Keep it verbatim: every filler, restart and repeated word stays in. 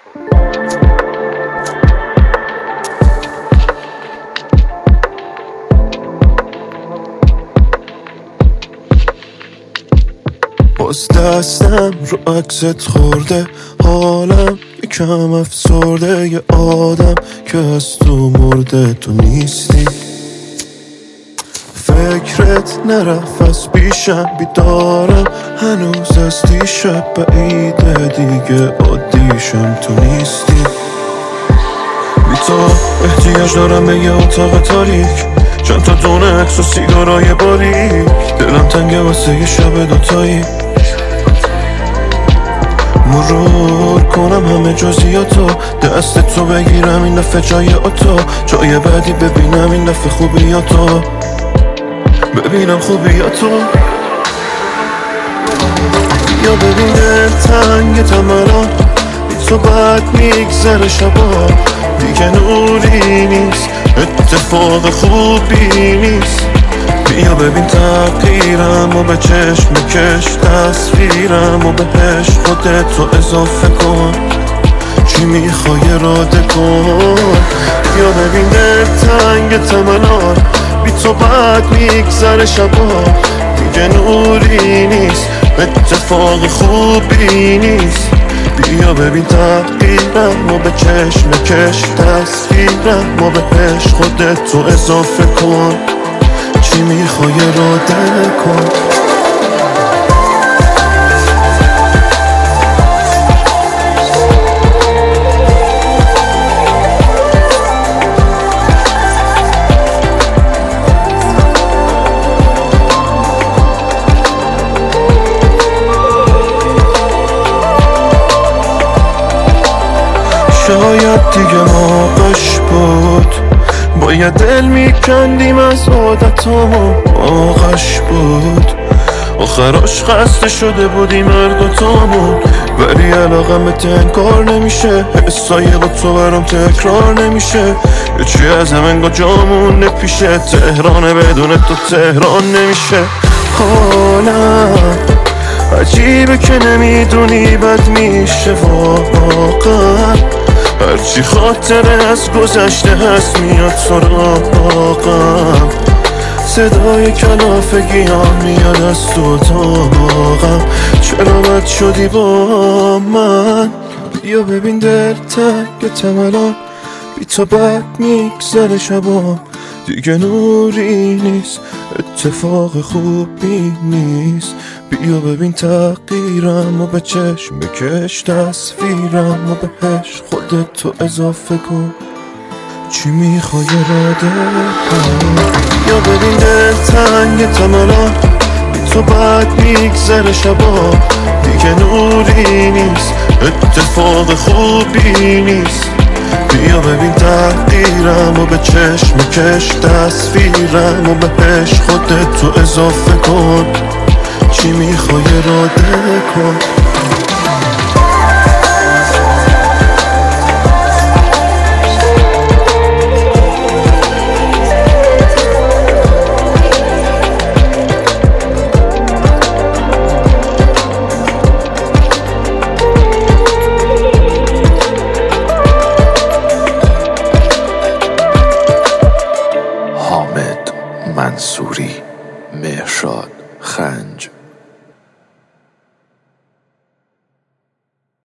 باز دستم رو عکست خورده، حالم یکم افسرده. یه آدم که از تو مرده، تو نیستی. فکرت نرفت از پیشم، بیدارم هنوز از دیشب. بعیده دیگه عادیشم، تو نیستی. بی تو احتیاج دارم به یه اتاق تاریک، چند تا دونه عکس و سیگارای باریک. دلم تنگه واسه یه شب دوتایی، مرور کنم همه جزئیاتو. دست تو بگیرم این دفعه جای اتو، جای بعدی ببینم این دفعه خوبیاتو، ببینم خوبیاتو. یا ببین دل تنگ تمران، بی تو بد میگذره شبا. دیگه نوری نیست، اتفاق خوبی نیست. بیا ببین تغییرم و به چشم کش تصویرم و بهش خودتو اضافه کن. چی میخوای اراده کن. بیا ببین دل تنگ تمنان، بی تو بد میگذره شبا. دیگه نوری نیست، اتفاق خوبی نیست. بیا ببین تغییرم و به چشم کش تصویرم و بهش خودتو اضافه کن. چی میخوای اراده کن. شاید دیگه موقعش بود، باید دل میکندیم از عادتامون. موقعش بود آخراش خسته شده بودیم هر دوتامون. ولی علاقم به انکار نمیشه، حسای با تو برام تکرار نمیشه. یه چی از هم انگار جامون نپیشه، تهرانه بدون تو تهران نمیشه. حالم عجیبه که نمیدونی بد میشه واقعا. هرچی خاطره از گذشته هست میاد سراغم. صدای کلافگی ها میاد از تو اتاقم. چرا بد شدی با من. بیا ببین دل تنگ تملان، بی تو بد میگذره شبا. دیگه نوری نیست، اتفاق خوبی نیست. بیا ببین تغییرم و به چشم کش تصویرم و بهش خودتو اضافه کن. چی میخوای اراده کن. یا ببین دل تنگ تمران، بی تو بد میگذره شبا. دیگه نوری نیست، اتفاق خوبی نیست. بیا ببین تغییرم و به چشم کش تصویرم و بهش خودتو اضافه کن. چی میخوای اراده کن.